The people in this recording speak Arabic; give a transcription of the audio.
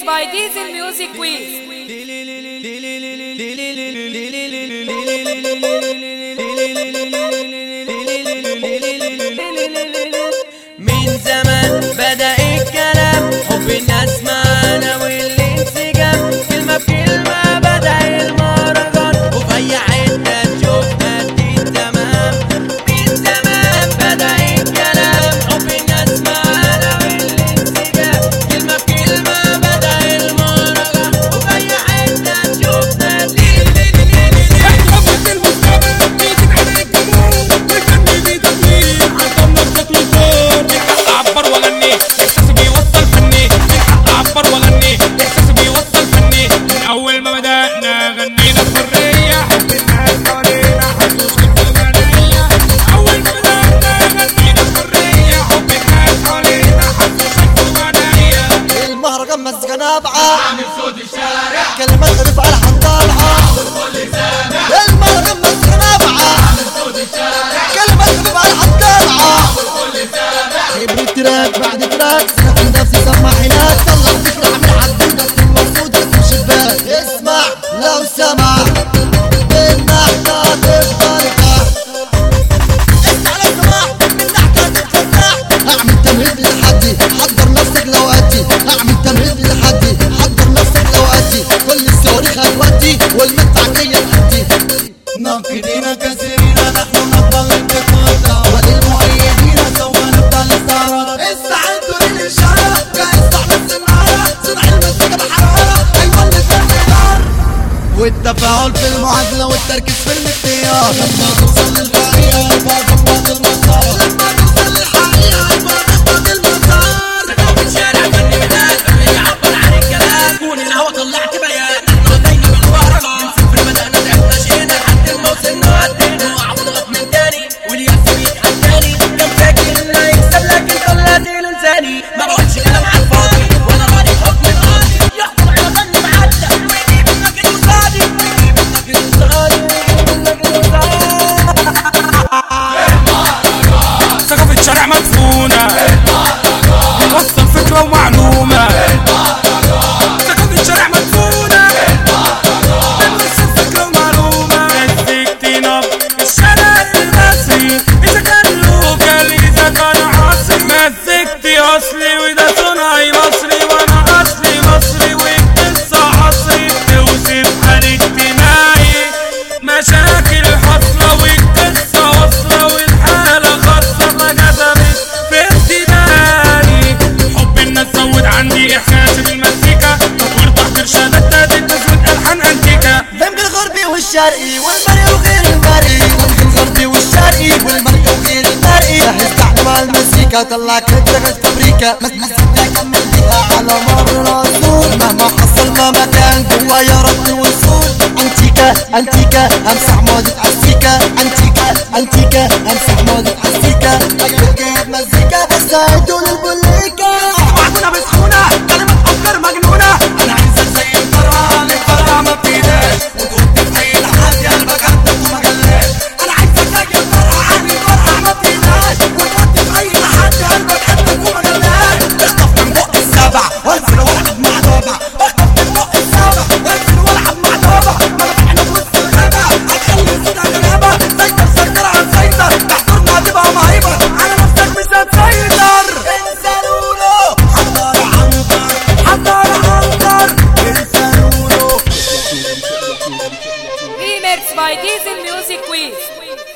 by Diesel Music Quiz. من زمان بدأ الكلام، حب الناس معانا والانسجام، كلمة بكلمة بدأ المهرجان، وفي أي حتة تشوفنا جديد تمام. من زمان بدأ الكلام، حب الناس معانا والانسجام، كلمة بكلمة بدأ المهرجان، وفي أي حتة تشوفنا جديد. مزيكا نابعة عامل صوت الشارع، كلمات غريبة على حطابعة والكل سامع. المهرجان مزيكا نابعة عامل صوت الشارع، كلمات غريبة على حطابعة والكل سامع. كبر تراك بعد تراك، سنة نفسي سمع هناك، طلع فكرة عامل حدودة تكون موجودة في الشباك. اسمع لو سمع بالنحكة بالطريقة، اسمع لو سمع بالنحكة بالطريقة. اعمل تمهيد للحدي، حضر نفسك لو أدي. اعمل تمهيد للحدي، حضر نفسك لو أدي. كل الصواريخ هتودي والمدفع جاي تحدي. ناقدين كثيرين نحن نفضل انتقادا، وللمؤيدين سوف نبدأ الاستعراض. استعدوا للإشارة، جاهز تحمل السنارة، صنع المزيكا بحرارة، أيوة للتغيير والتفاعل في المعادلة والتركيز في الاختيار. لما توصل للحقيقة يبقى ضبط المسار، لما توصل للحقيقة يبقى ضبط المسار. سكوب الشارع فني مداد، فني يعبر عن الكلام، كون الهوا طلعت بيان. نحن بدينا بالمهرجان، من صفر بدأنا تعبنا شينا لحد ما وصلنا عدينا. وقع ونغط من تاني والياس بيتحداني، كان فاكر انه يكسب لكن طلعت له لساني. ما بقولش كلام على الفاضي وانا راضي بحكم القاضي، يحكم على ظني معدى ويجيب النقد وصادي، ويجيب النقد وصادي، ويجيب النقد وصادي. ثقافة شارع مدفونة، بنوصل فكرة ومعلومة. ثقافة شارع مدفونة، بنوصل فكرة ومعلومة. مزيكتي نبض الشارع المصري، إذا كان لوكال إذا كان عصري. مزيكتي أصلي وده صنعي مصري، وأنا أصلي مصري والقصة عصري. بتوصف حال اجتماعي، مشاكل حاصلة والقصة واصلة، والحالة خاصة فجذبت في ابتدائي. حب الناس زود عندي إحساسي بالمزيكا، تطوير تحضير شهادات تزود ألحان أنتيكا. دمج الغربي والشرقي والمرئي وغير المرئي، دمج الغربي والشرقي والمرئي وغير المرئي. جهز تعلم على المزيكا، طلع كترك فابريكا، مزيكا كمل بيها على مر العصور. مهما حصل مهما كان جوا يا رب الوصول. انتيكا انتيكا امسح مودة عالسيكا، انتيكا انتيكا امسح مودة عالسيكا. اجيب جايب مزيكا بس هيدوا للبوليكا. وعدونا بسخونة كلمة افكار مجنونة، انا عايزك زي الفرقة للفرقة ما بتيداش، وتحط في اي لحد قلبك عندك وما جلاش. انا عايزك زي الفرقة عن الفرقة ما بتيداش، وتحط في اي لحد قلبك عندك وما جلاش. اخطف من بق السبع وانزل والعب مع ضبع، اخطف من بق السبع وانزل والعب مع ضبع. مدافعنا في وسط الغابة هتخلي صوتها غلابة، سيطر سيطر على سيطر، تحضرنا هتبقى مهيبة، على نفسك مش هتسيطر. انسانولو حضر عنتر، حضر عنتر، انسانولو. Remix by Diesel Music Quiz.